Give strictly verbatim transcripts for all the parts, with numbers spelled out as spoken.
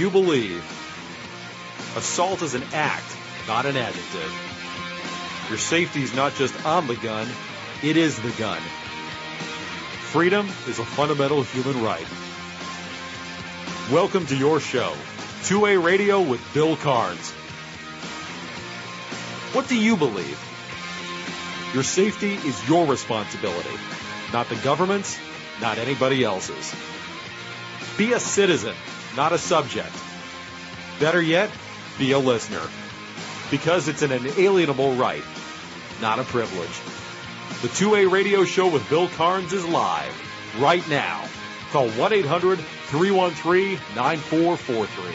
you believe? Assault is an act, not an adjective. Your safety is not just on the gun, it is the gun. Freedom is a fundamental human right. Welcome to your show, two-way Radio with Bill Carnes. What do you believe? Your safety is your responsibility, not the government's, not anybody else's. Be a citizen, not a subject. Better yet, be a listener, because it's an inalienable right, not a privilege. The two-way Radio Show with Bill Carnes is live right now. Call one eight hundred three one three nine four four three.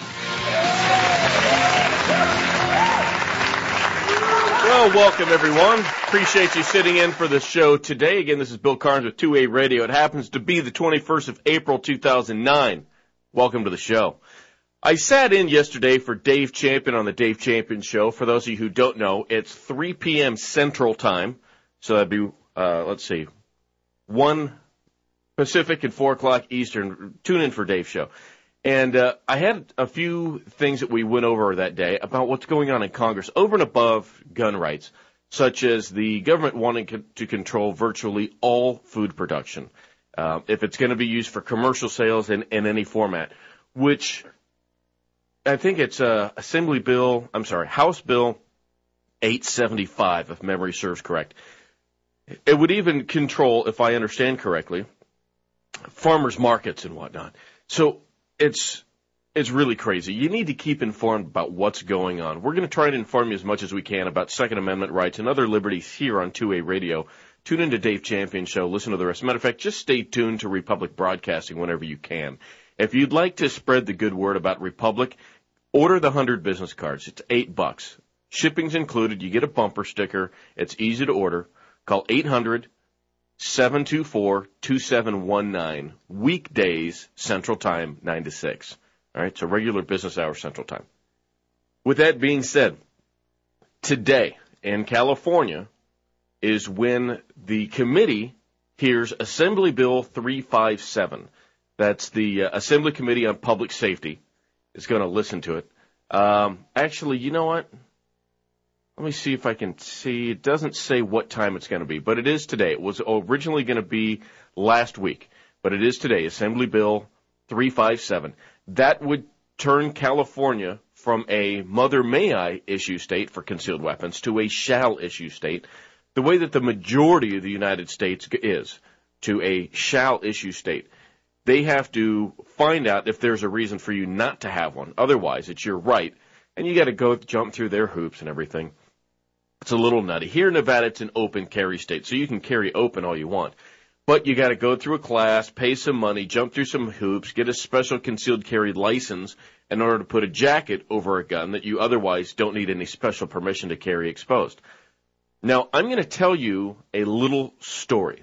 Well, welcome, everyone. Appreciate you sitting in for the show today. Again, this is Bill Carnes with two-way Radio. It happens to be the twenty-first of April, two thousand nine. Welcome to the show. I sat in yesterday for Dave Champion on the Dave Champion Show. For those of you who don't know, it's three p.m. Central Time. So that'd be, uh, let's see, one Pacific and four o'clock Eastern. Tune in for Dave's show. And uh, I had a few things that we went over that day about what's going on in Congress over and above gun rights, such as the government wanting co- to control virtually all food production, uh, if it's going to be used for commercial sales in, in any format, which I think it's uh, Assembly Bill, I'm sorry, House Bill eight seventy-five, if memory serves correct. It would even control, if I understand correctly, farmers markets and whatnot. So it's it's really crazy. You need to keep informed about what's going on. We're going to try to inform you as much as we can about Second Amendment rights and other liberties here on two-way Radio. Tune into Dave Champion Show. Listen to the rest. Matter of fact, just stay tuned to Republic Broadcasting whenever you can. If you'd like to spread the good word about Republic, order the one hundred business cards. It's eight bucks. Shipping's included. You get a bumper sticker. It's easy to order. Call eight hundred seven two four two seven one nine. Weekdays, Central Time, nine to six. All right, so regular business hours, Central Time. With that being said, today in California is when the committee hears Assembly Bill three fifty-seven. That's the uh, Assembly Committee on Public Safety is going to listen to it. Um, actually, you know what? Let me see if I can see. It doesn't say what time it's going to be, but it is today. It was originally going to be last week, but it is today, Assembly Bill three fifty-seven. That would turn California from a mother may I issue state for concealed weapons to a shall issue state, the way that the majority of the United States is, to a shall issue state. They have to find out if there's a reason for you not to have one. Otherwise, it's your right, and you got to go jump through their hoops and everything. It's a little nutty. Here in Nevada, it's an open carry state, so you can carry open all you want. But you got to go through a class, pay some money, jump through some hoops, get a special concealed carry license in order to put a jacket over a gun that you otherwise don't need any special permission to carry exposed. Now, I'm going to tell you a little story.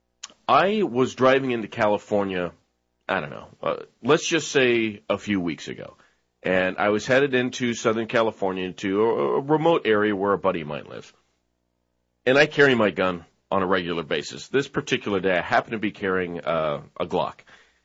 I was driving into California, I don't know, uh, let's just say a few weeks ago. And I was headed into Southern California, into a, a remote area where a buddy of mine lives. And I carry my gun on a regular basis. This particular day, I happen to be carrying uh, a Glock.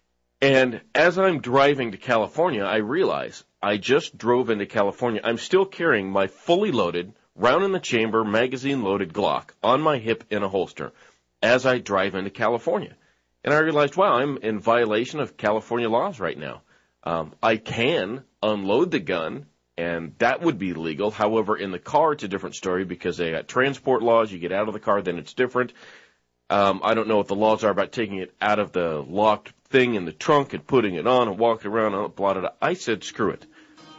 And as I'm driving to California, I realize I just drove into California. I'm still carrying my fully loaded, round in the chamber, magazine-loaded Glock on my hip in a holster as I drive into California. And I realized, wow, I'm in violation of California laws right now. Um, I can unload the gun, and that would be legal. However, in the car, it's a different story because they got transport laws. You get out of the car, then it's different. Um, I don't know what the laws are about taking it out of the locked thing in the trunk and putting it on and walking around and blah, blah, blah. I said, screw it.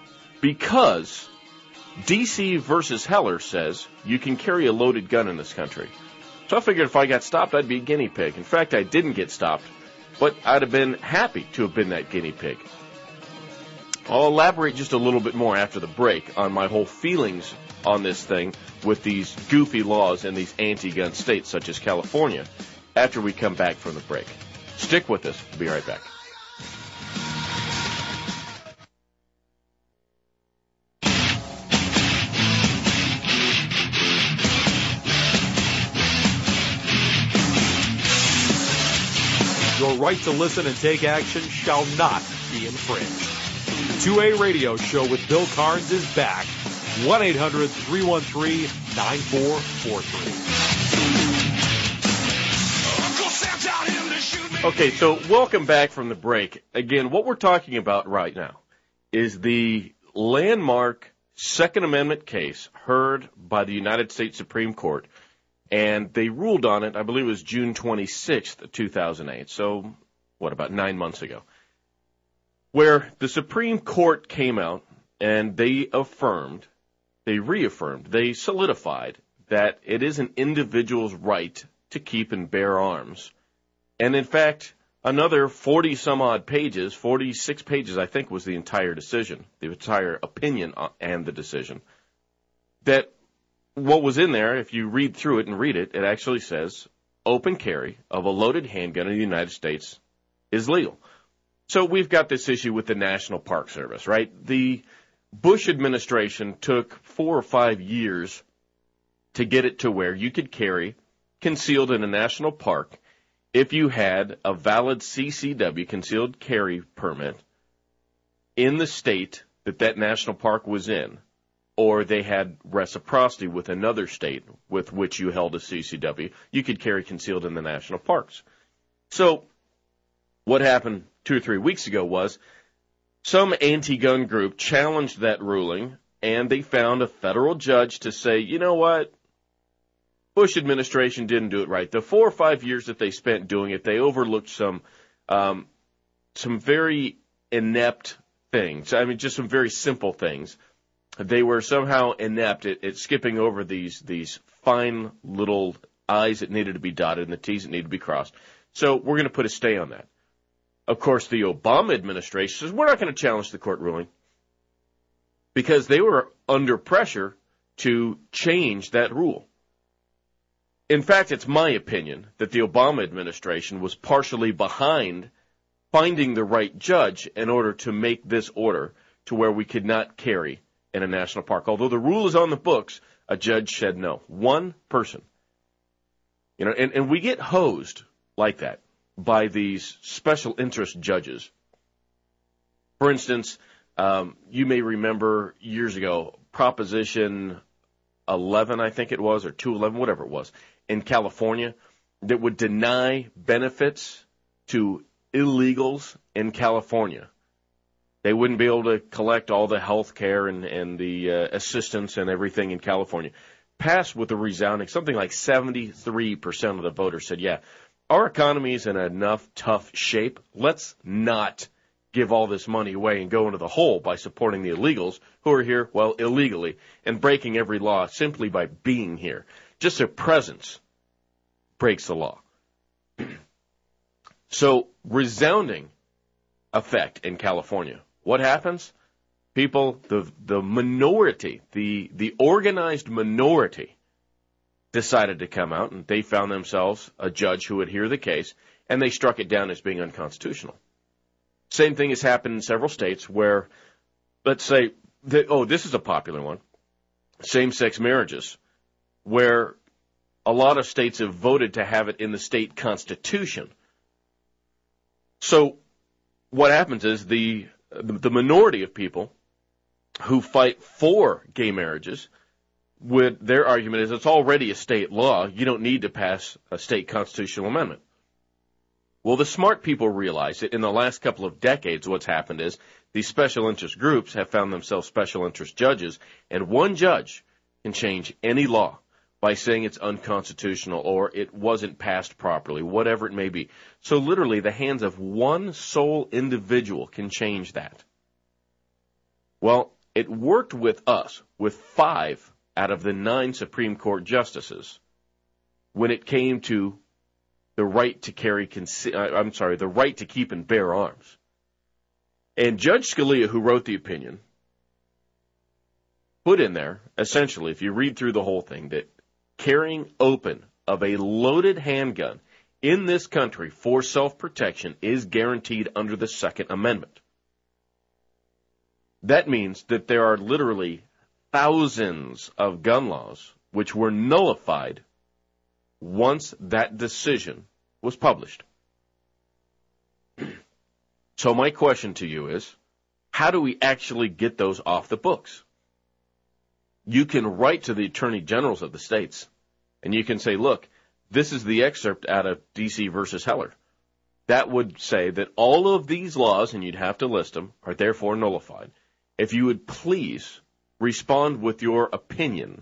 Because D C versus Heller says you can carry a loaded gun in this country. So I figured if I got stopped, I'd be a guinea pig. In fact, I didn't get stopped, but I'd have been happy to have been that guinea pig. I'll elaborate just a little bit more after the break on my whole feelings on this thing with these goofy laws in these anti-gun states such as California after we come back from the break. Stick with us. We'll be right back. Your right to listen and take action shall not be infringed. two A Radio Show with Bill Carnes is back. one eight hundred three one three nine four four three. Okay, so welcome back from the break. Again, what we're talking about right now is the landmark Second Amendment case heard by the United States Supreme Court, and they ruled on it, I believe it was June twenty-sixth, two thousand eight, so what, about nine months ago, where the Supreme Court came out and they affirmed, they reaffirmed, they solidified that it is an individual's right to keep and bear arms. And in fact, another forty some odd pages, forty-six pages I think was the entire decision, the entire opinion and the decision, that what was in there, if you read through it and read it, it actually says open carry of a loaded handgun in the United States is legal. So we've got this issue with the National Park Service, right? The Bush administration took four or five years to get it to where you could carry concealed in a national park if you had a valid C C W, concealed carry permit, in the state that that national park was in, or they had reciprocity with another state with which you held a C C W, you could carry concealed in the national parks. So what happened two or three weeks ago was some anti-gun group challenged that ruling, and they found a federal judge to say, you know what, Bush administration didn't do it right. The four or five years that they spent doing it, they overlooked some um, some very inept things. I mean, just some very simple things. They were somehow inept at, at skipping over these these fine little I's that needed to be dotted and the T's that needed to be crossed. So we're going to put a stay on that. Of course, the Obama administration says, we're not going to challenge the court ruling because they were under pressure to change that rule. In fact, it's my opinion that the Obama administration was partially behind finding the right judge in order to make this order to where we could not carry in a national park. Although the rule is on the books, a judge said no. One person. You know, and, and we get hosed like that by these special interest judges. For instance, um, you may remember years ago, Proposition eleven, I think it was, or two eleven, whatever it was, in California, that would deny benefits to illegals in California. They wouldn't be able to collect all the health care and, and the uh, assistance and everything in California. Passed with a resounding, something like seventy-three percent of the voters said, yeah, our economy is in enough tough shape. Let's not give all this money away and go into the hole by supporting the illegals who are here, well, illegally, and breaking every law simply by being here. Just their presence breaks the law. So, resounding effect in California. What happens? People, the the minority, the the organized minority, decided to come out, and they found themselves a judge who would hear the case, and they struck it down as being unconstitutional. Same thing has happened in several states where, let's say, that, oh, this is a popular one, same-sex marriages, where a lot of states have voted to have it in the state constitution. So what happens is the the minority of people who fight for gay marriages, with their argument is it's already a state law. You don't need to pass a state constitutional amendment. Well, the smart people realize that in the last couple of decades, what's happened is these special interest groups have found themselves special interest judges, and one judge can change any law by saying it's unconstitutional or it wasn't passed properly, whatever it may be. So literally, the hands of one sole individual can change that. Well, it worked with us, with five out of the nine Supreme Court justices, when it came to the right to carry, conce- I'm sorry, the right to keep and bear arms. And Judge Scalia, who wrote the opinion, put in there, essentially, if you read through the whole thing, that carrying open of a loaded handgun in this country for self-protection is guaranteed under the Second Amendment. That means that there are literally thousands of gun laws which were nullified once that decision was published. So my question to you is, how do we actually get those off the books? You can write to the attorney generals of the states, and you can say, look, this is the excerpt out of D C versus Heller. That would say that all of these laws, and you'd have to list them, are therefore nullified. If you would please respond with your opinion,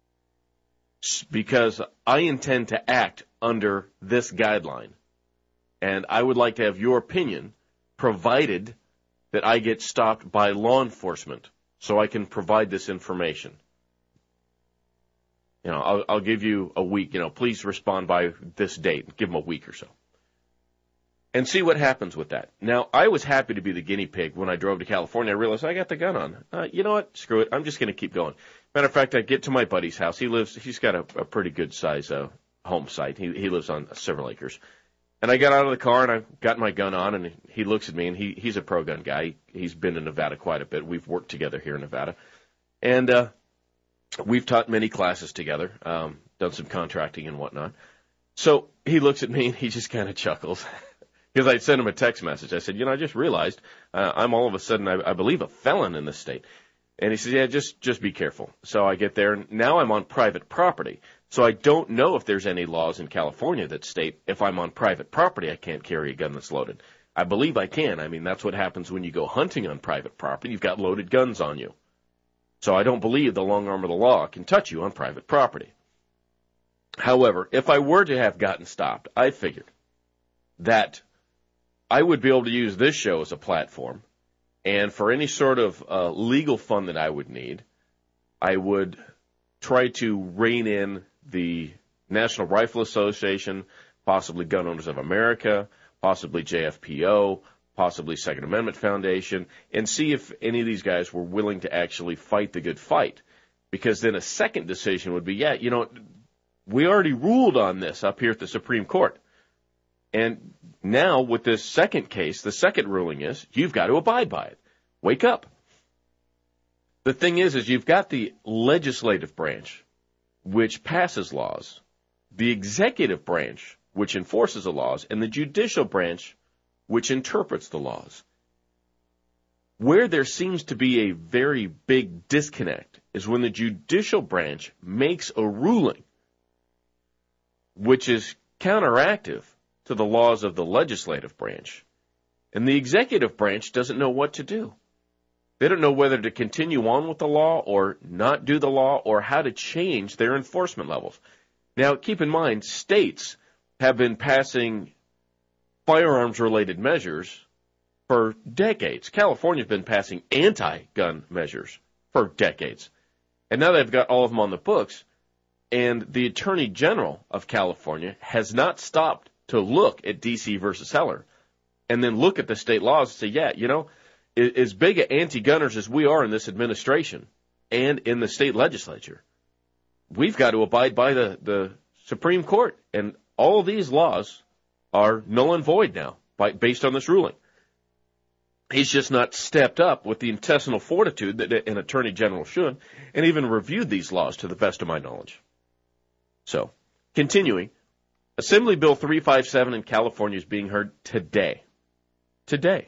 because I intend to act under this guideline, and I would like to have your opinion, provided that I get stopped by law enforcement so I can provide this information. You know, I'll, I'll give you a week. You know, please respond by this date. Give them a week or so. And see what happens with that. Now, I was happy to be the guinea pig when I drove to California. I realized I got the gun on. Uh, you know what? Screw it. I'm just going to keep going. Matter of fact, I get to my buddy's house. He lives, he's got a, a pretty good size uh, home site. He, he lives on several acres. And I got out of the car and I got my gun on, and he looks at me, and he, he's a pro-gun guy. He's been in Nevada quite a bit. We've worked together here in Nevada. And uh, we've taught many classes together, um, done some contracting and whatnot. So he looks at me and he just kind of chuckles. Because I sent him a text message. I said, you know, I just realized uh, I'm all of a sudden, I, I believe, a felon in this state. And he says, yeah, just just be careful. So I get there, and now I'm on private property. So I don't know if there's any laws in California that state if I'm on private property, I can't carry a gun that's loaded. I believe I can. I mean, that's what happens when you go hunting on private property. You've got loaded guns on you. So I don't believe the long arm of the law can touch you on private property. However, if I were to have gotten stopped, I figured that I would be able to use this show as a platform, and for any sort of uh, legal fund that I would need, I would try to rein in the National Rifle Association, possibly Gun Owners of America, possibly J F P O, possibly Second Amendment Foundation, and see if any of these guys were willing to actually fight the good fight. Because then a second decision would be, yeah, you know, we already ruled on this up here at the Supreme Court. And now, with this second case, the second ruling is you've got to abide by it. Wake up. The thing is, is you've got the legislative branch, which passes laws, the executive branch, which enforces the laws, and the judicial branch, which interprets the laws. Where there seems to be a very big disconnect is when the judicial branch makes a ruling, which is counteractive to the laws of the legislative branch, and the executive branch doesn't know what to do. They don't know whether to continue on with the law or not do the law or how to change their enforcement levels. Now, keep in mind, states have been passing firearms-related measures for decades. California's been passing anti-gun measures for decades. And now they've got all of them on the books, and the Attorney General of California has not stopped to look at D C versus Heller and then look at the state laws and say, yeah, you know, as big of anti-gunners as we are in this administration and in the state legislature, we've got to abide by the, the Supreme Court. And all of these laws are null and void now by, based on this ruling. He's just not stepped up with the intestinal fortitude that an attorney general should and even reviewed these laws to the best of my knowledge. So, continuing. Assembly Bill three fifty-seven in California is being heard today. Today.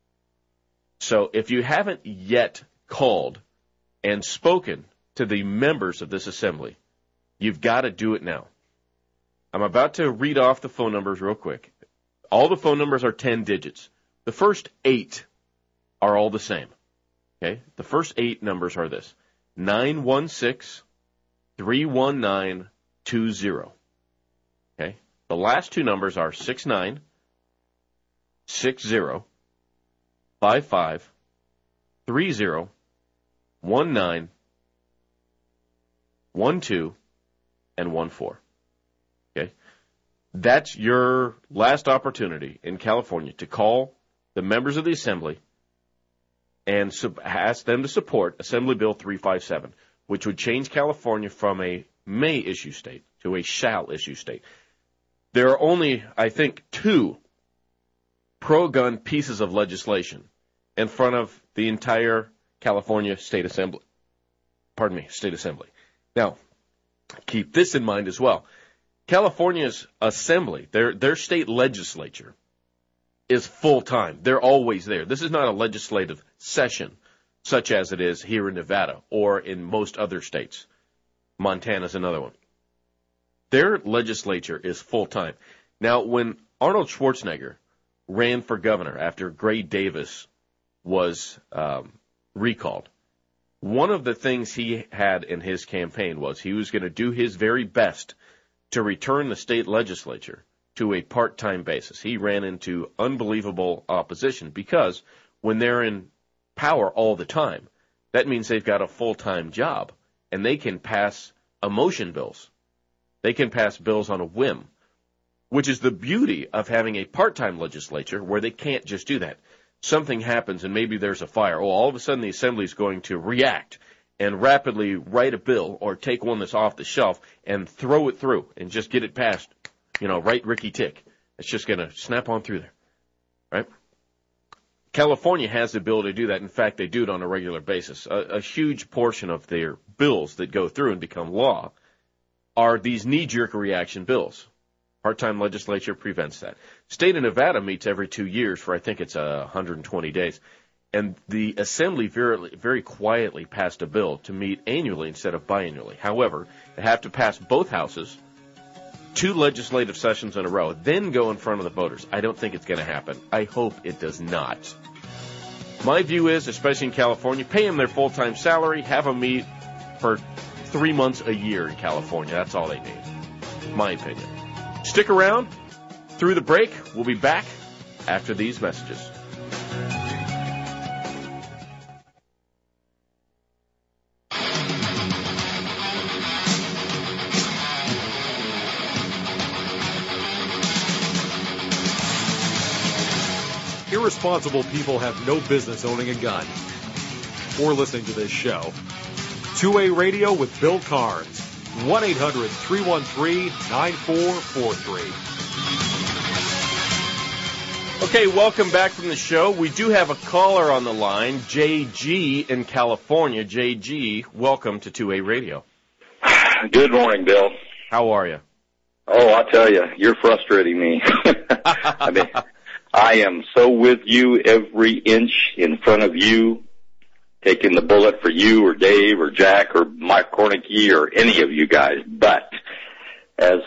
So if you haven't yet called and spoken to the members of this assembly, you've got to do it now. I'm about to read off the phone numbers real quick. All the phone numbers are ten digits. The first eight are all the same. Okay? The first eight numbers are this. nine one six, three one nine, two zero. Okay? The last two numbers are six nine, six zero, five five, three zero, one nine, one two, and one four. Okay? That's your last opportunity in California to call the members of the Assembly and sub- ask them to support Assembly Bill three fifty-seven, which would change California from a may issue state to a shall issue state. There are only, I think, two pro-gun pieces of legislation in front of the entire California State Assembly. Pardon me, State Assembly. Now, keep this in mind as well. California's Assembly, their their state legislature, is full-time. They're always there. This is not a legislative session, such as it is here in Nevada or in most other states. Montana's another one. Their legislature is full-time. Now, when Arnold Schwarzenegger ran for governor after Gray Davis was um, recalled, one of the things he had in his campaign was he was going to do his very best to return the state legislature to a part-time basis. He ran into unbelievable opposition because when they're in power all the time, that means they've got a full-time job, and they can pass emotion bills. They can pass bills on a whim, which is the beauty of having a part-time legislature where they can't just do that. Something happens and maybe there's a fire. Oh, all of a sudden the assembly is going to react and rapidly write a bill or take one that's off the shelf and throw it through and just get it passed. You know, right, Ricky Tick. It's just going to snap on through there, right? California has the ability to do that. In fact, they do it on a regular basis. A, a huge portion of their bills that go through and become law are these knee-jerk reaction bills. Part-time legislature prevents that. State of Nevada meets every two years for, I think it's uh, one hundred twenty days. And the Assembly very, very quietly passed a bill to meet annually instead of biannually. However, they have to pass both houses, two legislative sessions in a row, then go in front of the voters. I don't think it's going to happen. I hope it does not. My view is, especially in California, pay them their full-time salary, have them meet for three months a year in California. That's all they need. My opinion. Stick around. Through the break, we'll be back after these messages. Irresponsible people have no business owning a gun or listening to this show. two A Radio with Bill Carnes. one eight hundred three one three nine four four three. Okay, welcome back from the show. We do have a caller on the line, J G in California. J G, welcome to two A Radio. Good morning, Bill. How are you? Oh, I'll tell you, you're frustrating me. I mean, I am so with you every inch in front of you, taking the bullet for you or Dave or Jack or Mike Kornicki or any of you guys. But as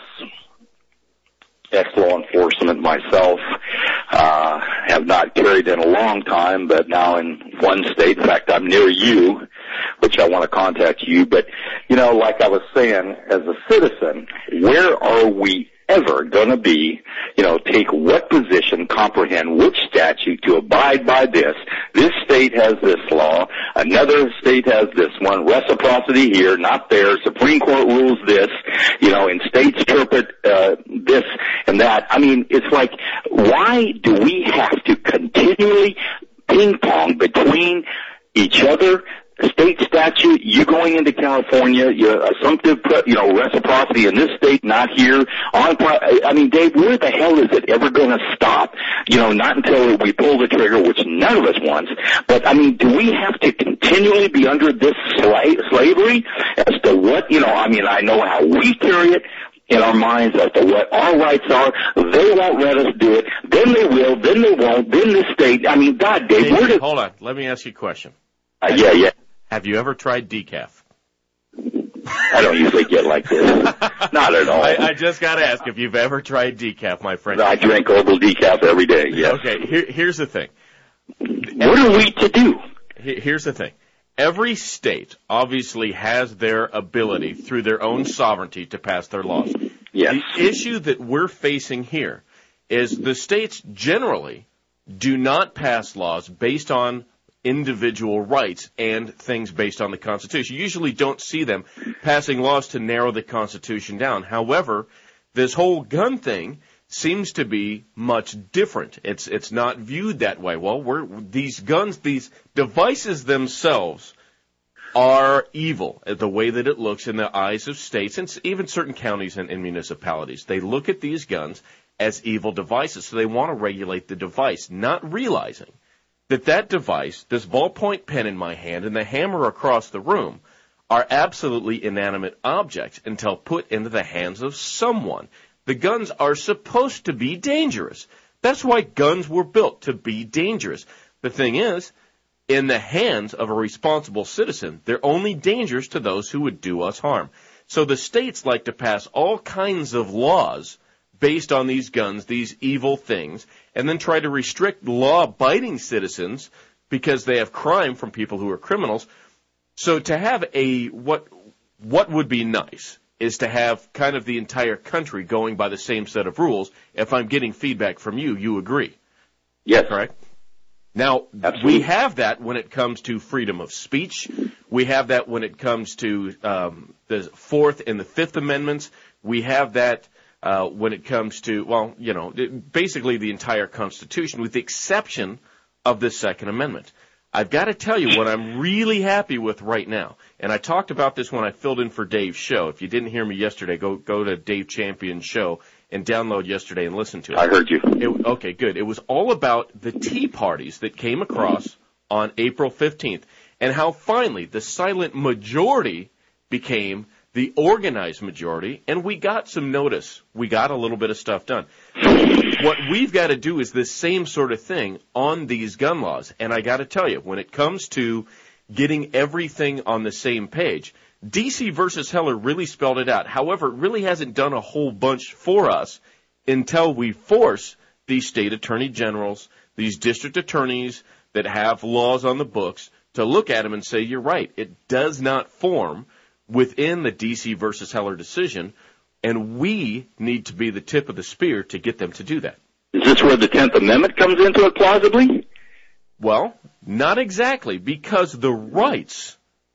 ex-law enforcement myself, uh, have not carried in a long time, but now in one state, in fact, I'm near you, which I want to contact you. But, you know, like I was saying, as a citizen, where are we ever going to be, you know, take what position, comprehend which statute to abide by this. This state has this law. Another state has this one. Reciprocity here, not there. Supreme Court rules this. You know, and states interpret uh, this and that. I mean, it's like, why do we have to continually ping-pong between each other? State statute, you going into California, your assumptive, you know, reciprocity in this state, not here. On, I mean, Dave, where the hell is it ever going to stop? You know, not until we pull the trigger, which none of us wants. But, I mean, do we have to continually be under this sla- slavery as to what, you know, I mean, I know how we carry it in our minds as to what our rights are. They won't let us do it. Then they will. Then they won't. Then the state. I mean, God, Dave, Dave where did... Hold on. Let me ask you a question. Uh, yeah, yeah. Have you ever tried decaf? I don't usually get like this. Not at all. I, I just got to ask if you've ever tried decaf, my friend. I drink herbal decaf every day, yes. Okay, here, here's the thing. What are we to do? Here's the thing. Every state obviously has their ability through their own sovereignty to pass their laws. Yes. The issue that we're facing here is the states generally do not pass laws based on individual rights and things based on the Constitution. You usually don't see them passing laws to narrow the Constitution down. However, this whole gun thing seems to be much different. It's it's not viewed that way. Well, we're, these guns, these devices themselves are evil, the way that it looks in the eyes of states and even certain counties and, and municipalities. They look at these guns as evil devices, so they want to regulate the device, not realizing that that device, this ballpoint pen in my hand and the hammer across the room, are absolutely inanimate objects until put into the hands of someone. The guns are supposed to be dangerous. That's why guns were built, to be dangerous. The thing is, in the hands of a responsible citizen, they're only dangerous to those who would do us harm. So the states like to pass all kinds of laws based on these guns, these evil things, and then try to restrict law-abiding citizens because they have crime from people who are criminals. So to have a, what what would be nice is to have kind of the entire country going by the same set of rules. If I'm getting feedback from you, you agree. Yes. Correct? Now, Absolutely. We have that when it comes to freedom of speech. We have that when it comes to um, the Fourth and the Fifth Amendments. We have that uh, when it comes to, well, you know, basically the entire Constitution, with the exception of the Second Amendment. I've got to tell you what I'm really happy with right now, and I talked about this when I filled in for Dave's show. If you didn't hear me yesterday, go go to Dave Champion's show and download yesterday and listen to it. I heard you. It, okay, good. It was all about the tea parties that came across on April fifteenth and how finally the silent majority became the organized majority, and we got some notice. We got a little bit of stuff done. What we've got to do is the same sort of thing on these gun laws. And I got to tell you, when it comes to getting everything on the same page, D C versus Heller really spelled it out. However, it really hasn't done a whole bunch for us until we force these state attorney generals, these district attorneys that have laws on the books to look at them and say, you're right, it does not form within the D C versus Heller decision, and we need to be the tip of the spear to get them to do that. Is this where the tenth Amendment comes into it plausibly? Well, not exactly, because the rights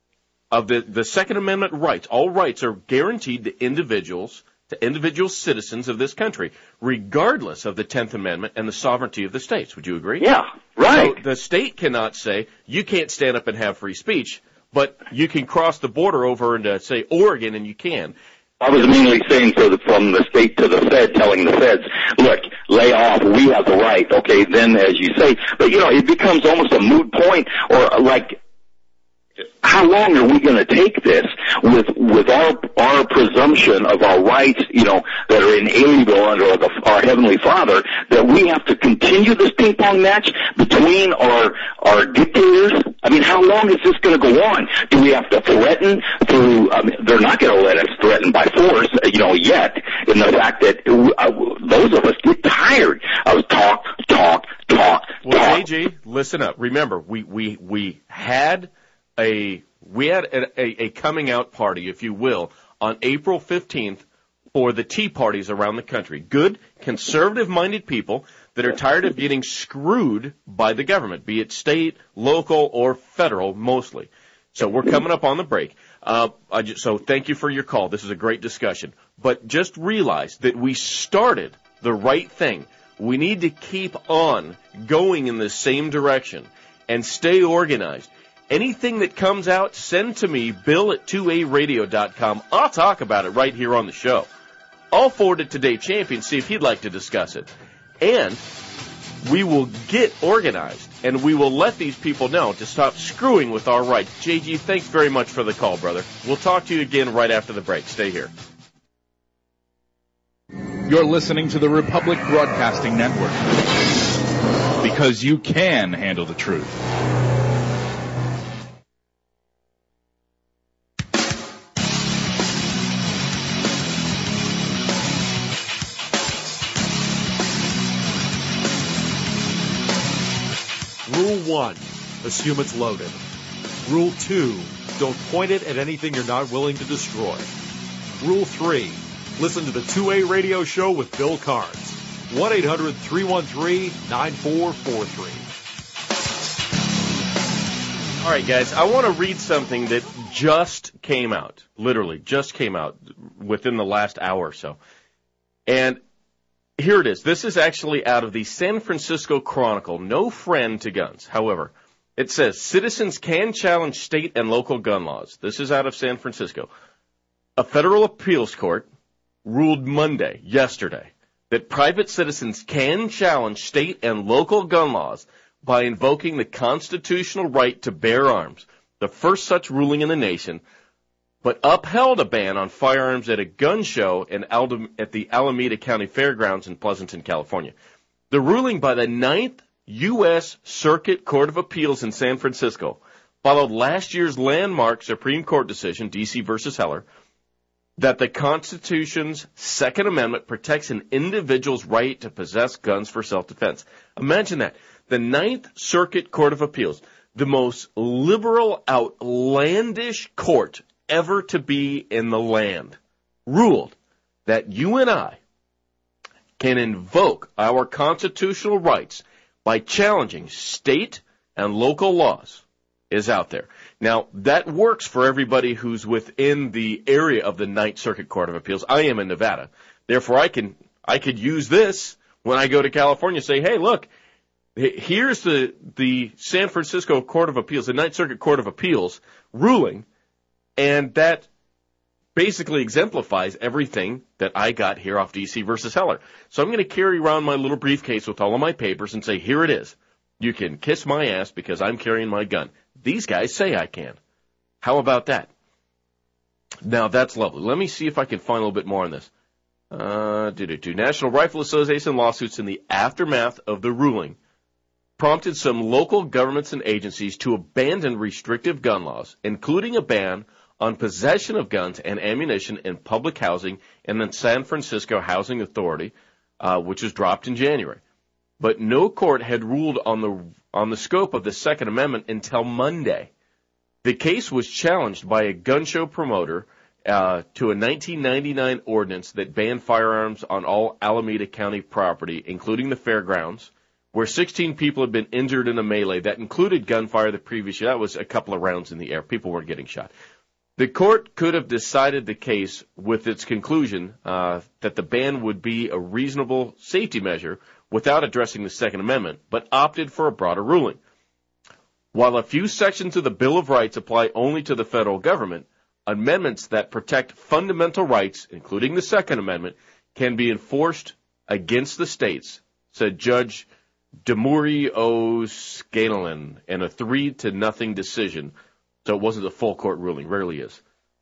of the, the Second Amendment rights, all rights are guaranteed to individuals, to individual citizens of this country, regardless of the tenth Amendment and the sovereignty of the states. Would you agree? Yeah, right. So the state cannot say, you can't stand up and have free speech, but you can cross the border over into, say, Oregon, and you can. I was mainly saying to the, from the state to the Fed, telling the Feds, look, lay off, we have the right. Okay, then as you say, but you know, it becomes almost a moot point, or like, how long are we going to take this with with our our presumption of our rights, you know, that are inalienable under the, our Heavenly Father, that we have to continue this ping pong match between our our dictators? I mean, how long is this going to go on? Do we have to threaten through? I mean, they're not going to let us threaten by force, you know, yet. In the fact that uh, those of us get tired of talk, talk, talk, well, talk. A J, listen up. Remember, we we we had. A we had a, a, a coming out party, if you will, on April fifteenth for the tea parties around the country. Good, conservative-minded people that are tired of getting screwed by the government, be it state, local, or federal, mostly. So we're coming up on the break. Uh, I just, so thank you for your call. This is a great discussion. But just realize that we started the right thing. We need to keep on going in the same direction and stay organized. Anything that comes out, send to me, bill at two a radio dot com. I'll talk about it right here on the show. I'll forward it to Dave Champion, see if he'd like to discuss it. And we will get organized, and we will let these people know to stop screwing with our rights. J G, thanks very much for the call, brother. We'll talk to you again right after the break. Stay here. You're listening to the Republic Broadcasting Network, because you can handle the truth. Rule one, assume it's loaded. Rule two, don't point it at anything you're not willing to destroy. Rule three, listen to the two A radio show with Bill Carnes. one eight hundred three one three nine four four three. All right, guys, I want to read something that just came out, literally just came out within the last hour or so. And here it is. This is actually out of the San Francisco Chronicle, no friend to guns. However, it says, citizens can challenge state and local gun laws. This is out of San Francisco. A federal appeals court ruled Monday, yesterday, that private citizens can challenge state and local gun laws by invoking the constitutional right to bear arms, the first such ruling in the nation, but upheld a ban on firearms at a gun show in Aldam- at the Alameda County Fairgrounds in Pleasanton, California. The ruling by the Ninth U S Circuit Court of Appeals in San Francisco followed last year's landmark Supreme Court decision, D C versus Heller, that the Constitution's Second Amendment protects an individual's right to possess guns for self-defense. Imagine that. The Ninth Circuit Court of Appeals, the most liberal, outlandish court ever to be in the land, ruled that you and I can invoke our constitutional rights by challenging state and local laws is out there. Now, that works for everybody who's within the area of the Ninth Circuit Court of Appeals. I am in Nevada. Therefore, I can I could use this when I go to California, say, hey, look, here's the, the San Francisco Court of Appeals, the Ninth Circuit Court of Appeals ruling, and that basically exemplifies everything that I got here off D C versus Heller. So I'm going to carry around my little briefcase with all of my papers and say, here it is. You can kiss my ass because I'm carrying my gun. These guys say I can. How about that? Now, that's lovely. Let me see if I can find a little bit more on this. Uh, do-do-do. National Rifle Association lawsuits in the aftermath of the ruling prompted some local governments and agencies to abandon restrictive gun laws, including a ban on possession of guns and ammunition in public housing in the San Francisco Housing Authority, uh, which was dropped in January. But no court had ruled on the on the scope of the Second Amendment until Monday. The case was challenged by a gun show promoter uh, to a nineteen ninety-nine ordinance that banned firearms on all Alameda County property, including the fairgrounds, where sixteen people had been injured in a melee that included gunfire the previous year. That was a couple of rounds in the air. People weren't getting shot. The court could have decided the case with its conclusion uh, that the ban would be a reasonable safety measure without addressing the Second Amendment, but opted for a broader ruling. While a few sections of the Bill of Rights apply only to the federal government, amendments that protect fundamental rights, including the Second Amendment, can be enforced against the states, said Judge Demuri O'Scanlan in a three to nothing decision. So it wasn't a full court ruling, rarely is.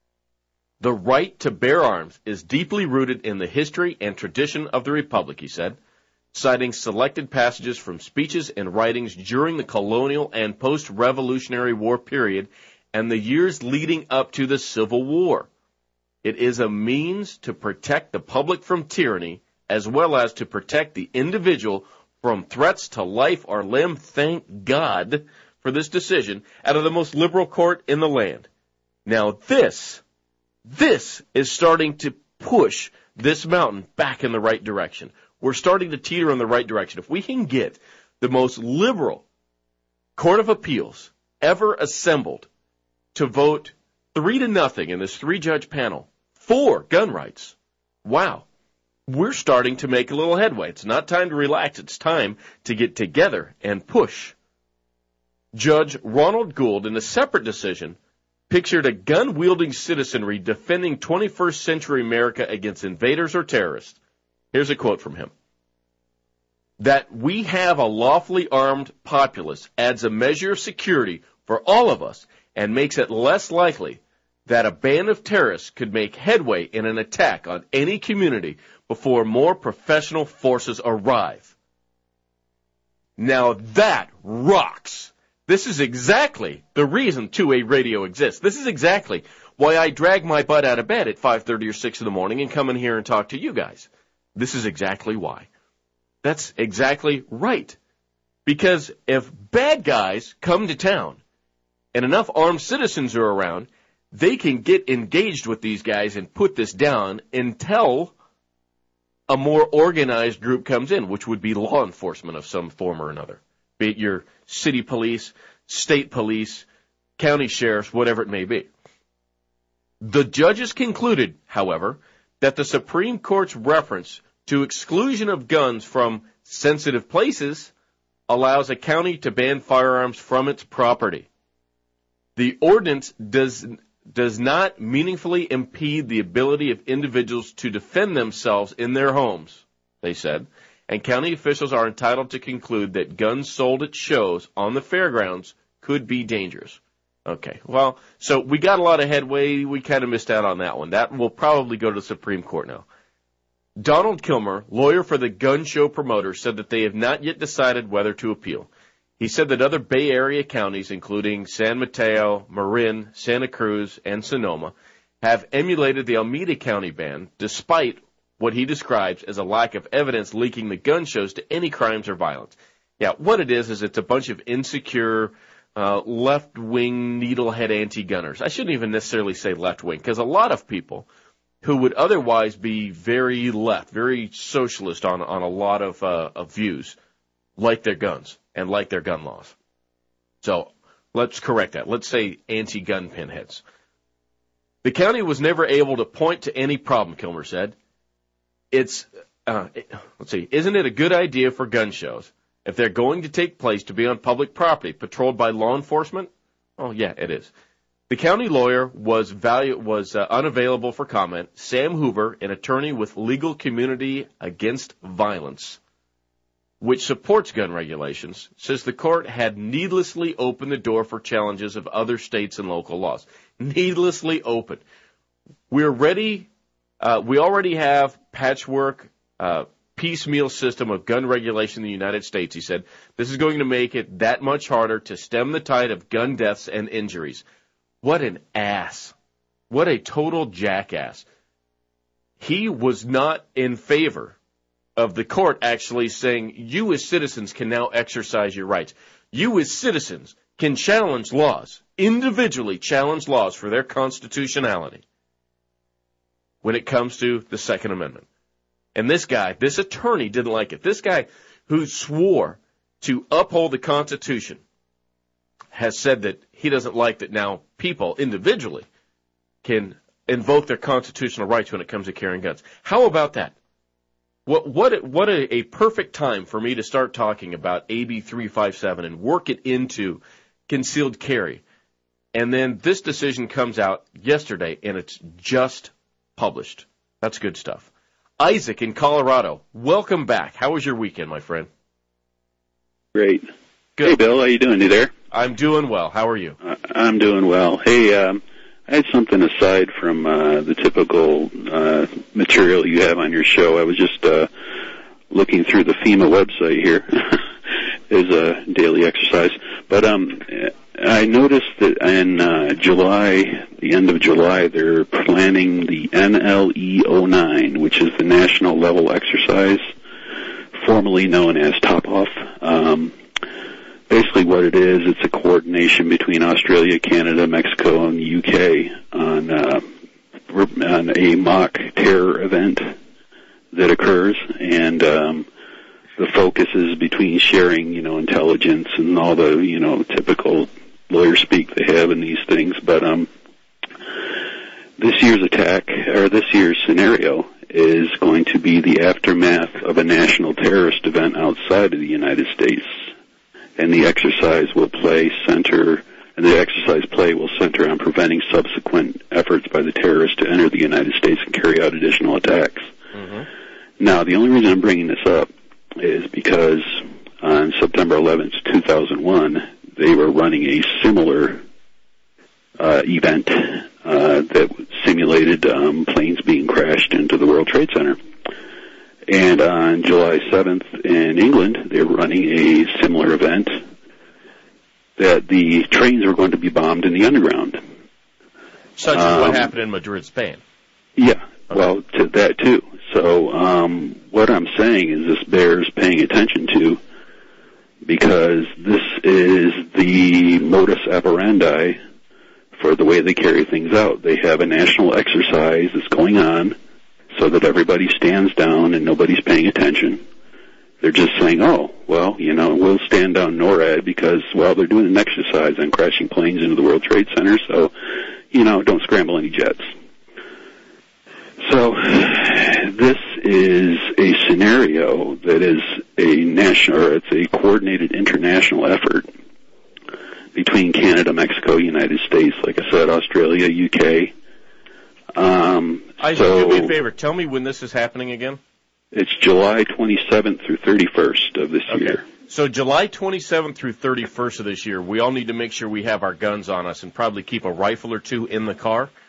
The right to bear arms is deeply rooted in the history and tradition of the Republic, he said, citing selected passages from speeches and writings during the colonial and post-Revolutionary War period and the years leading up to the Civil War. It is a means to protect the public from tyranny as well as to protect the individual from threats to life or limb. Thank God for this decision out of the most liberal court in the land. Now this, this is starting to push this mountain back in the right direction. We're starting to teeter in the right direction. If we can get the most liberal Court of Appeals ever assembled to vote three to nothing in this three-judge panel for gun rights, wow, we're starting to make a little headway. It's not time to relax. It's time to get together and push. Judge Ronald Gould, in a separate decision, pictured a gun-wielding citizenry defending twenty-first century America against invaders or terrorists. Here's a quote from him. That we have a lawfully armed populace adds a measure of security for all of us and makes it less likely that a band of terrorists could make headway in an attack on any community before more professional forces arrive. Now that rocks. This is exactly the reason two A Radio exists. This is exactly why I drag my butt out of bed at five thirty or six in the morning and come in here and talk to you guys. This is exactly why. That's exactly right. Because if bad guys come to town and enough armed citizens are around, they can get engaged with these guys and put this down until a more organized group comes in, which would be law enforcement of some form or another. Be it your city police, state police, county sheriffs, whatever it may be. The judges concluded, however, that the Supreme Court's reference to exclusion of guns from sensitive places allows a county to ban firearms from its property. The ordinance does does not meaningfully impede the ability of individuals to defend themselves in their homes, they said, and county officials are entitled to conclude that guns sold at shows on the fairgrounds could be dangerous. Okay, well, so we got a lot of headway. We kind of missed out on that one. That will probably go to the Supreme Court now. Donald Kilmer, lawyer for the gun show promoter, said that they have not yet decided whether to appeal. He said that other Bay Area counties, including San Mateo, Marin, Santa Cruz, and Sonoma, have emulated the Alameda County ban, despite what he describes as a lack of evidence linking the gun shows to any crimes or violence. Yeah, what it is is it's a bunch of insecure, uh, left-wing, needlehead anti-gunners. I shouldn't even necessarily say left-wing, because a lot of people who would otherwise be very left, very socialist on, on a lot of, uh, of views, like their guns and like their gun laws. So let's correct that. Let's say anti-gun pinheads. The county was never able to point to any problem, Kilmer said. It's, uh, let's see, isn't it a good idea for gun shows, if they're going to take place, to be on public property patrolled by law enforcement? Oh, yeah, it is. The county lawyer was value, was uh, unavailable for comment. Sam Hoover, an attorney with Legal Community Against Violence, which supports gun regulations, says the court had needlessly opened the door for challenges of other states and local laws. Needlessly open. We're ready. Uh, we already have patchwork, uh, piecemeal system of gun regulation in the United States, he said. This is going to make it that much harder to stem the tide of gun deaths and injuries. What an ass. What a total jackass. He was not in favor of the court actually saying, you as citizens can now exercise your rights. You as citizens can challenge laws, individually challenge laws for their constitutionality when it comes to the Second Amendment. And this guy, this attorney didn't like it. This guy who swore to uphold the Constitution has said that he doesn't like that now people individually can invoke their constitutional rights when it comes to carrying guns. How about that? What what what a, a perfect time for me to start talking about A B three fifty-seven and work it into concealed carry. And then this decision comes out yesterday, and it's just published. That's good stuff. Isaac in Colorado, welcome back. How was your weekend, my friend? Great. Good. Hey, Bill, how you doing? You there? I'm doing well. How are you? Uh, I'm doing well. Hey, um, I had something aside from uh, the typical uh, material you have on your show. I was just uh, looking through the FEMA website here as a daily exercise. But um, I noticed that in uh, July, the end of July, they're planning the N L E oh nine, which is the National Level Exercise, formerly known as Top-Off. Um, basically what it is, it's a coordination between Australia, Canada, Mexico, and the U K on, uh, on a mock terror event that occurs, and um, the focus is between sharing, you know, intelligence and all the, you know, typical lawyer speak they have in these things. But um, this year's attack, or this year's scenario, is going to be the aftermath of a national terrorist event outside of the United States. And the exercise will play center, and the exercise play will center on preventing subsequent efforts by the terrorists to enter the United States and carry out additional attacks. Mm-hmm. Now, the only reason I'm bringing this up is because on September eleventh, two thousand one, they were running a similar uh, event uh, that simulated um, planes being crashed into the World Trade Center. And on July seventh in England, they were running a similar event that the trains were going to be bombed in the underground. Such as um, what happened in Madrid, Spain. Yeah, okay. Well, to that too. So um, what I'm saying is this bears paying attention to, because this is the modus operandi for the way they carry things out. They have a national exercise that's going on so that everybody stands down and nobody's paying attention. They're just saying, oh, well, you know, we'll stand down NORAD because, well, they're doing an exercise on crashing planes into the World Trade Center, so, you know, don't scramble any jets. So this is a scenario that is a national, or it's a coordinated international effort between Canada, Mexico, United States, like I said, Australia, U K. Um, Isaac, so do me a favor. Tell me when this is happening again. It's July twenty-seventh through thirty-first of this okay. year. So July twenty-seventh through thirty-first of this year, we all need to make sure we have our guns on us and probably keep a rifle or two in the car.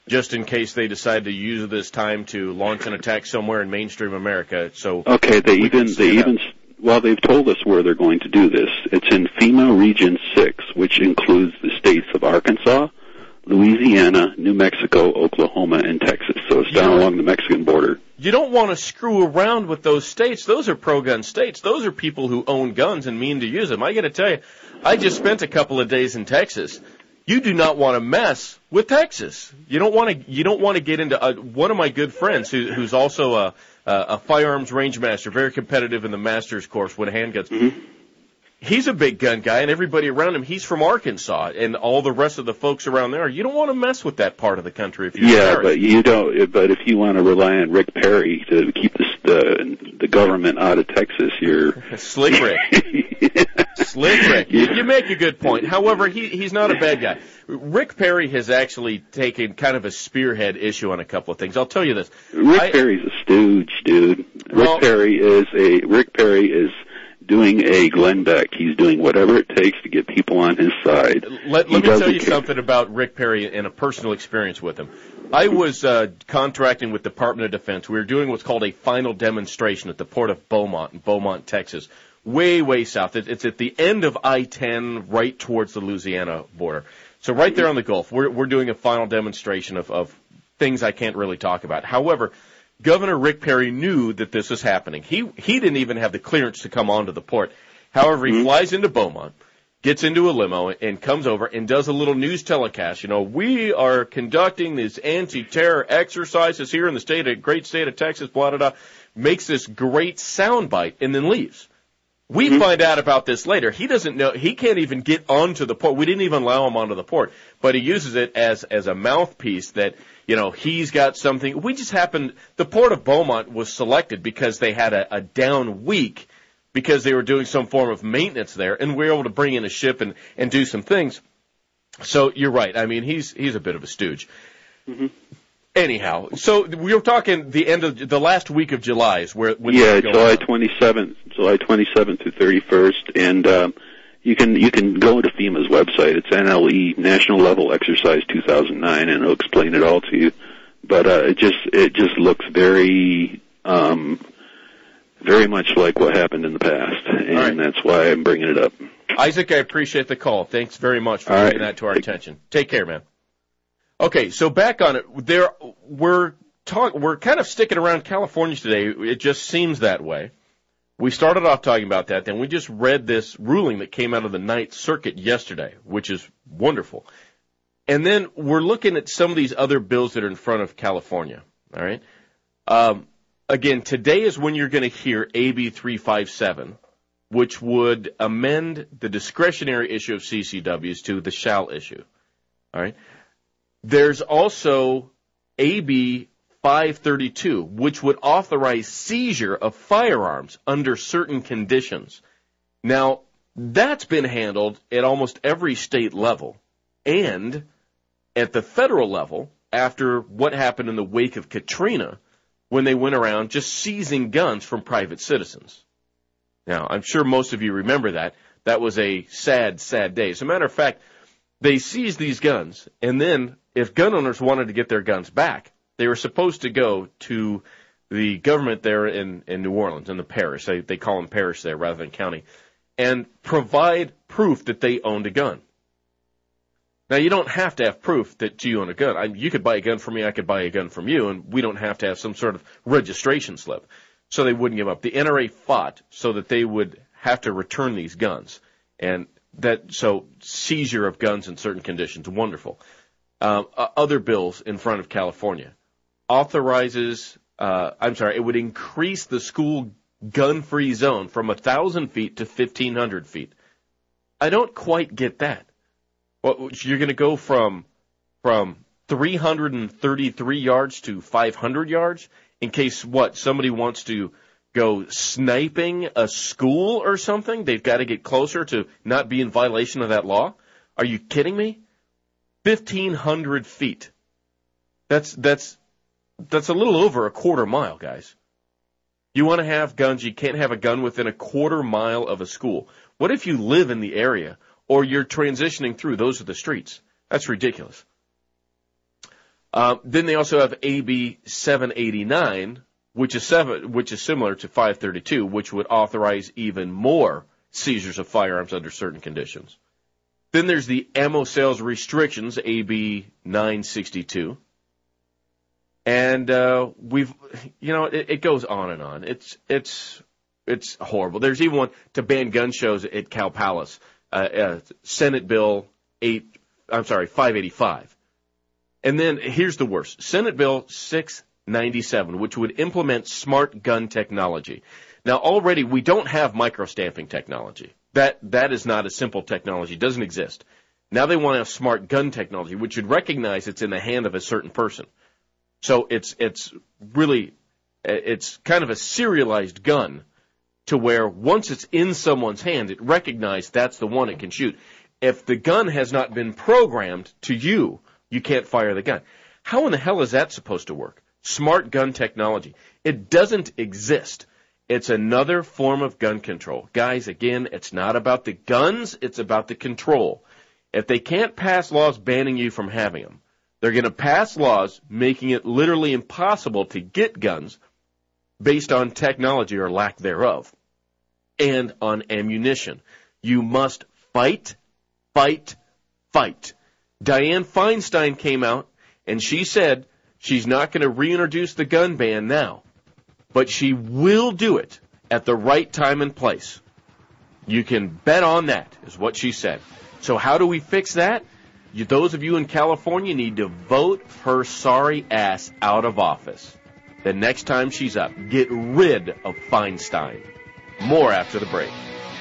just in case they decide to use this time to launch an attack somewhere in mainstream America. So okay, they even they even well they've told us where they're going to do this. It's in FEMA Region Six, which includes the states of Arkansas, Louisiana, New Mexico, Oklahoma, and Texas. So it's down along the Mexican border. You don't want to screw around with those states. Those are pro-gun states. Those are people who own guns and mean to use them. I got to tell you, I just spent a couple of days in Texas. You do not want to mess with Texas. You don't want to. You don't want to get into. Uh, one of my good friends, who, who's also a, a firearms range master, very competitive in the master's course with handguns. Mm-hmm. He's a big gun guy, and everybody around him. He's from Arkansas, and all the rest of the folks around there. You don't want to mess with that part of the country if you're yeah, Paris. but you don't. But if you want to rely on Rick Perry to keep this, the the government out of Texas, you're Slick Rick. Slick Rick. You, you make a good point. However, he he's not a bad guy. Rick Perry has actually taken kind of a spearhead issue on a couple of things. I'll tell you this. Rick I, Perry's a stooge, dude. Rick well, Perry is a Rick Perry is doing a Glenn Beck. He's doing whatever it takes to get people on his side. Let, let me tell you care. something about Rick Perry and a personal experience with him. I was uh, contracting with the Department of Defense. We were doing what's called a final demonstration at the port of Beaumont in Beaumont, Texas. Way, way south. It's at the end of I ten, right towards the Louisiana border. So right there on the Gulf, we're, we're doing a final demonstration of, of things I can't really talk about. However, Governor Rick Perry knew that this was happening. He he didn't even have the clearance to come onto the port. However, he mm-hmm. flies into Beaumont, gets into a limo, and comes over and does a little news telecast. You know, we are conducting these anti-terror exercises here in the state, of great state of Texas, blah, blah, blah. Makes this great soundbite and then leaves. We mm-hmm. find out about this later. He doesn't know. He can't even get onto the port. We didn't even allow him onto the port, but he uses it as as a mouthpiece that, you know, he's got something. We just happened. The port of Beaumont was selected because they had a, a down week because they were doing some form of maintenance there, and we were able to bring in a ship and and do some things. So you're right. I mean, he's he's a bit of a stooge. Mm-hmm. Anyhow, so we were talking the end of the last week of July is where when yeah, July twenty-seventh, July twenty-seventh to thirty-first, and um, you can you can go to FEMA's website. It's N L E National Level Exercise two thousand nine, and it'll explain it all to you. But uh, it just it just looks very um, very much like what happened in the past, and right. that's why I'm bringing it up. Isaac, I appreciate the call. Thanks very much for all bringing right. that to our Take, attention. Take care, man. Okay, so back on it, there we're talk, we're kind of sticking around California today. It just seems that way. We started off talking about that, then we just read this ruling that came out of the Ninth Circuit yesterday, which is wonderful. And then we're looking at some of these other bills that are in front of California. All right. Um, again, today is when you're going to hear A B three fifty-seven, which would amend the discretionary issue of C C Ws to the shall issue. All right. There's also A B five thirty-two, which would authorize seizure of firearms under certain conditions. Now, that's been handled at almost every state level. And at the federal level, after what happened in the wake of Katrina, when they went around just seizing guns from private citizens. Now, I'm sure most of you remember that. That was a sad, sad day. As a matter of fact, they seized these guns, and then if gun owners wanted to get their guns back, they were supposed to go to the government there in, in New Orleans, in the parish. They, they call them parish there rather than county, and provide proof that they owned a gun. Now, you don't have to have proof that you own a gun. I, you could buy a gun from me, I could buy a gun from you, and we don't have to have some sort of registration slip. So they wouldn't give up. The N R A fought so that they would have to return these guns. And that, so seizure of guns in certain conditions, wonderful. Um, uh, other bills in front of California authorizes, uh, I'm sorry, it would increase the school gun-free zone from one thousand feet to fifteen hundred feet. I don't quite get that. Well, you're going to go from from three hundred thirty-three yards to five hundred yards in case, what, somebody wants to go sniping a school or something? They've got to get closer to not be in violation of that law? Are you kidding me? fifteen hundred feet. That's that's that's a little over a quarter mile, guys. You want to have guns, you can't have a gun within a quarter mile of a school. What if you live in the area or you're transitioning through? Those are the streets. That's ridiculous. Uh, then they also have A B seven eighty-nine, which is seven, which is similar to five thirty-two, which would authorize even more seizures of firearms under certain conditions. Then there's the ammo sales restrictions, A B nine sixty-two. And, uh, we've, you know, it, it goes on and on. It's, it's, it's horrible. There's even one to ban gun shows at Cal Palace, uh, uh Senate Bill eight, I'm sorry, five eighty-five. And then here's the worst. Senate Bill six ninety-seven, which would implement smart gun technology. Now already we don't have microstamping technology. That, that is not a simple technology. It doesn't exist. Now they want to have smart gun technology, which should recognize it's in the hand of a certain person. So it's, it's really, it's kind of a serialized gun to where once it's in someone's hand, it recognizes that's the one it can shoot. If the gun has not been programmed to you, you can't fire the gun. How in the hell is that supposed to work? Smart gun technology. It doesn't exist. It's another form of gun control. Guys, again, it's not about the guns, it's about the control. If they can't pass laws banning you from having them, they're going to pass laws making it literally impossible to get guns based on technology or lack thereof, and on ammunition. You must fight, fight, fight. Dianne Feinstein came out and she said she's not going to reintroduce the gun ban now, but she will do it at the right time and place. You can bet on that, is what she said. So how do we fix that? You, those of you in California need to vote her sorry ass out of office. The next time she's up, get rid of Feinstein. More after the break.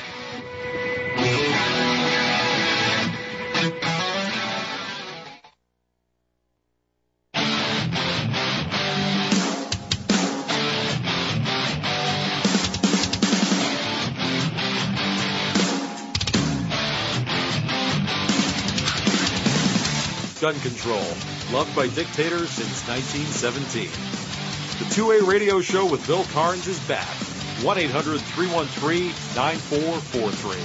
Gun control, loved by dictators since nineteen seventeen. The two A Radio Show with Bill Carnes is back. one eight hundred three one three nine four four three.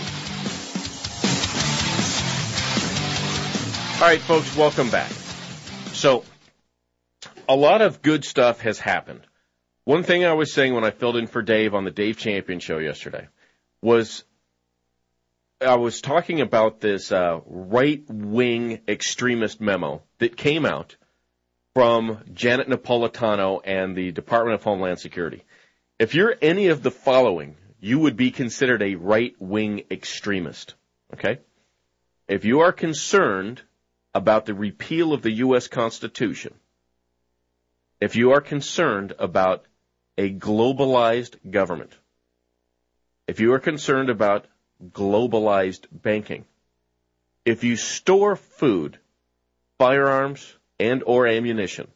All right, folks, welcome back. So, a lot of good stuff has happened. One thing I was saying when I filled in for Dave on the Dave Champion Show yesterday was I was talking about this uh, right-wing extremist memo that came out from Janet Napolitano and the Department of Homeland Security. If you're any of the following, you would be considered a right-wing extremist, okay? If you are concerned about the repeal of the U S Constitution, if you are concerned about a globalized government, if you are concerned about globalized banking, if you store food, firearms, and or ammunition,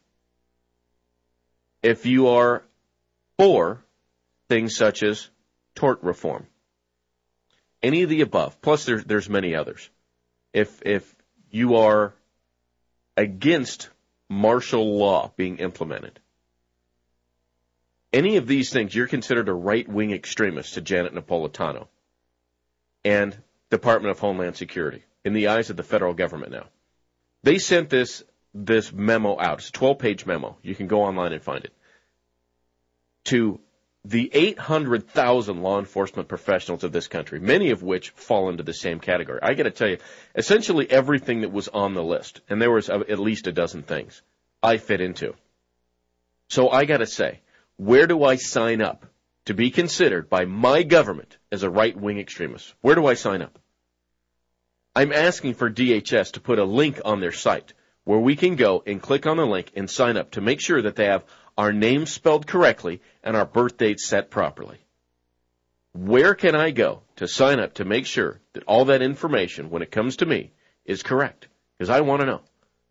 if you are for things such as tort reform, any of the above, plus there, there's many others. If if you are against martial law being implemented, any of these things, you're considered a right-wing extremist to Janet Napolitano and Department of Homeland Security in the eyes of the federal government now. They sent this this memo out. It's a twelve-page memo. You can go online and find it. To the eight hundred thousand law enforcement professionals of this country, many of which fall into the same category. I got to tell you, essentially everything that was on the list, and there was at least a dozen things, I fit into. So I got to say, where do I sign up to be considered by my government as a right-wing extremist? Where do I sign up? I'm asking for D H S to put a link on their site where we can go and click on the link and sign up to make sure that they have our names spelled correctly and our birth dates set properly. Where can I go to sign up to make sure that all that information, when it comes to me, is correct? Because I want to know.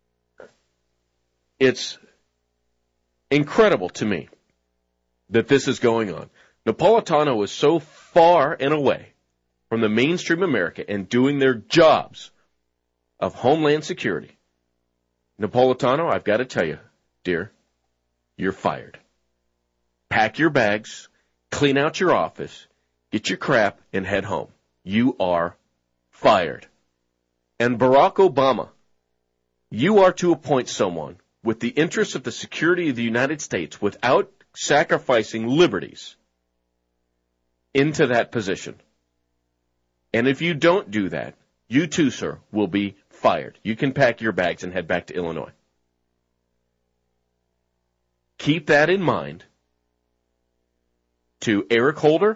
It's incredible to me that this is going on. Napolitano is so far and away from the mainstream America and doing their jobs of Homeland Security. Napolitano, I've got to tell you, dear, you're fired. Pack your bags, clean out your office, get your crap, and head home. You are fired. And Barack Obama, you are to appoint someone with the interests of the security of the United States without sacrificing liberties into that position. And if you don't do that, you too, sir, will be fired. You can pack your bags and head back to Illinois. Keep that in mind. To Eric Holder,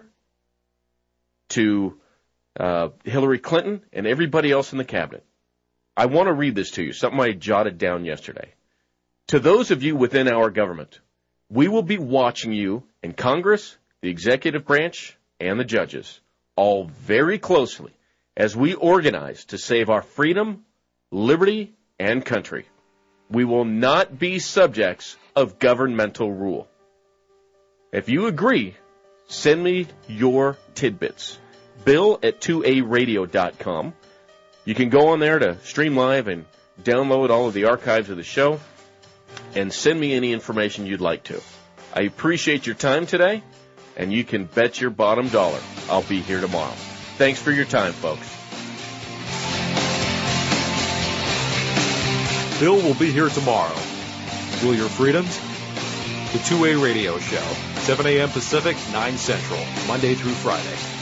to uh, Hillary Clinton, and everybody else in the cabinet. I want to read this to you, something I jotted down yesterday. To those of you within our government, we will be watching you in Congress, the executive branch, and the judges, all very closely as we organize to save our freedom, liberty, and country. We will not be subjects of governmental rule. If you agree, send me your tidbits. Bill at two a radio dot com. You can go on there to stream live and download all of the archives of the show and send me any information you'd like to. I appreciate your time today, and you can bet your bottom dollar I'll be here tomorrow. Thanks for your time, folks. Bill will be here tomorrow. Feel your freedoms? The two A Radio Show, seven a.m. Pacific, nine Central, Monday through Friday.